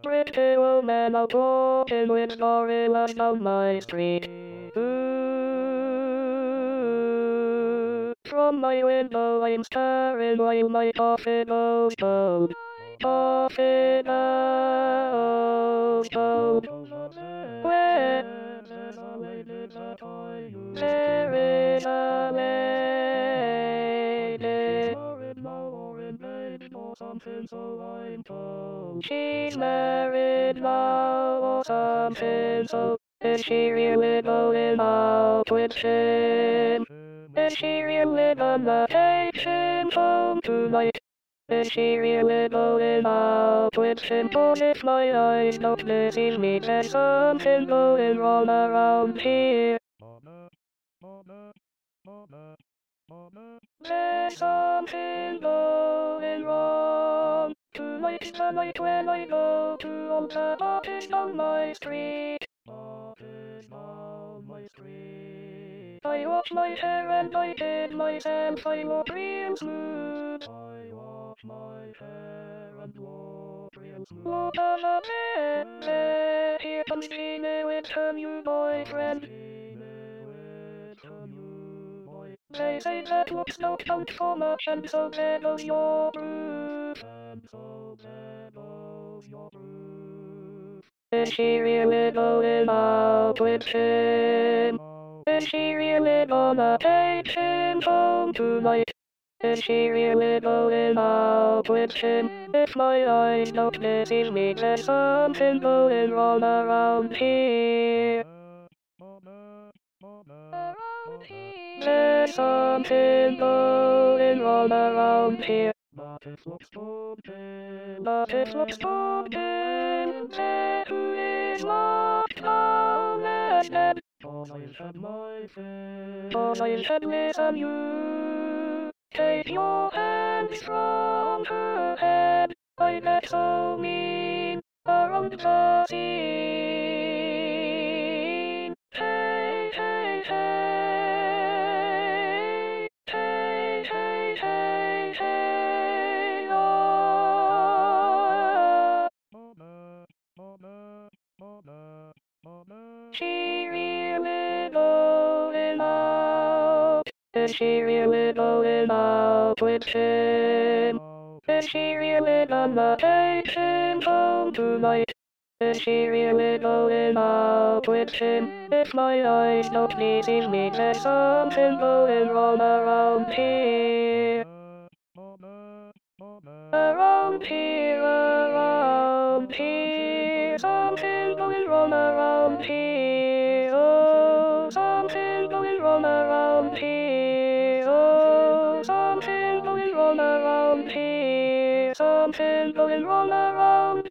Pretty woman out walking with gorillas down my street. From my window I'm staring while my coffee goes cold. Coffee goes cold. Where there is a lady. Something so I'm told. She's married now or something so. Is she really going out with him? Is she really gonna take him home tonight? Is she really going out with him? Cause if my eyes don't deceive me, there's something going wrong around here. There's something going wrong. Tonight's the night when I go to old Baptist down my street. Baptist down my street. I wash my hair and I did myself, I look real smooth. I wash my hair and look real smooth. Look at the here comes Gina with her new boyfriend. They say that looks don't count for much, and so there goes your proof. And so there goes your proof. Is she really going out with him? Is she really gonna take him home tonight? Is she really going out with him? If my eyes don't deceive me, there's something going wrong around here. There's something going on around here. But it looks broken. But it looks broken. There who is locked down and dead. Cause I said my friend. Cause I said listen you. Take your hands from her head. I get so mean around the scene. Hey, hey, hey. She really going out? Is she really going out with him? Is she really gonna take him home tonight? Is she really going out with him? If my eyes don't deceive me, there's something going wrong around here. Around here, around here, something going wrong around here. Oh, something going wrong around here. Oh, something going wrong around here. Something going wrong around